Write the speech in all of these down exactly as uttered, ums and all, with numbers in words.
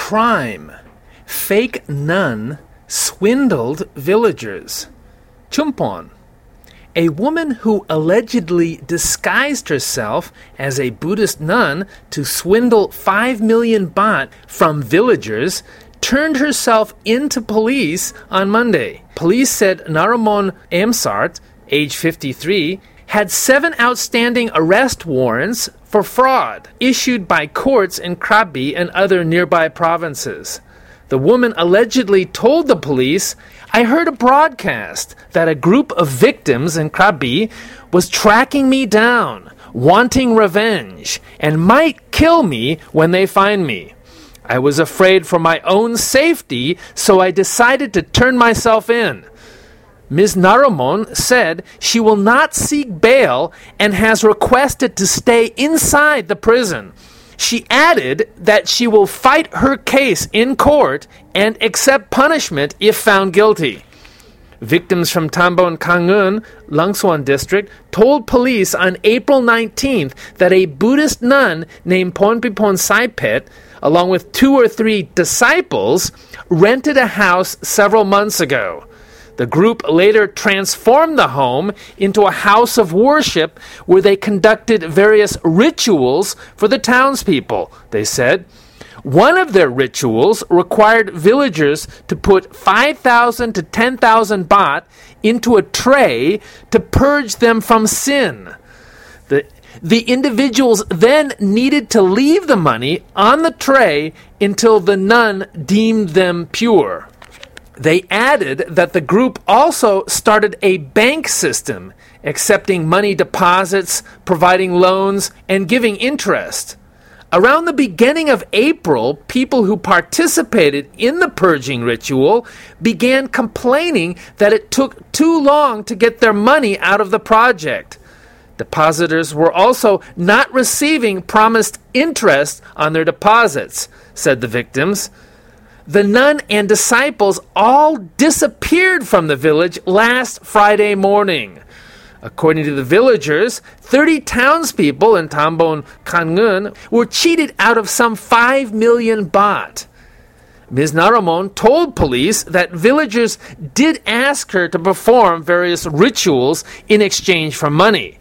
crime. Fake nun swindled villagers. Chumpon. A woman who allegedly disguised herself as a Buddhist nun to swindle five million baht from villagers turned herself into police on Monday. Police said Naramon Amsart, age fifty-three, had seven outstanding arrest warrants for fraud issued by courts in Krabi and other nearby provinces. The woman allegedly told the police, "I heard a broadcast that a group of victims in Krabi was tracking me down, wanting revenge, and might kill me when they find me. I was afraid for my own safety, so I decided to turn myself in." Miz Naramon said she will not seek bail and has requested to stay inside the prison. She added that she will fight her case in court and accept punishment if found guilty. Victims from Tambon Kangun, Langsuan district, told police on April nineteenth that a Buddhist nun named Ponpipon Saipet, along with two or three disciples, rented a house several months ago. The group later transformed the home into a house of worship where they conducted various rituals for the townspeople, they said. One of their rituals required villagers to put five thousand to ten thousand baht into a tray to purge them from sin. The, the individuals then needed to leave the money on the tray until the nun deemed them pure. They added that the group also started a bank system, accepting money deposits, providing loans, and giving interest. Around the beginning of April, people who participated in the purging ritual began complaining that it took too long to get their money out of the project. Depositors were also not receiving promised interest on their deposits, said the victims. The nun and disciples all disappeared from the village last Friday morning. According to the villagers, thirty townspeople in Tambon Kangun were cheated out of some five million baht. Miz Naramon told police that villagers did ask her to perform various rituals in exchange for money.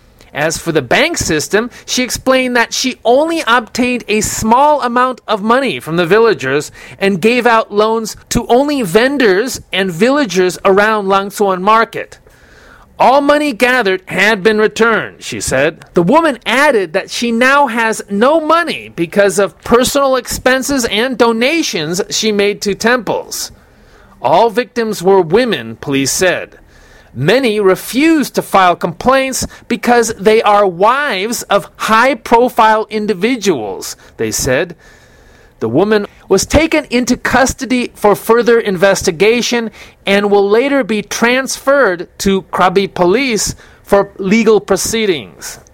As for the bank system, she explained that she only obtained a small amount of money from the villagers and gave out loans to only vendors and villagers around Langsuan market. All money gathered had been returned, she said. The woman added that she now has no money because of personal expenses and donations she made to temples. All victims were women, police said. Many refused to file complaints because they are wives of high-profile individuals, they said. The woman was taken into custody for further investigation and will later be transferred to Krabi police for legal proceedings.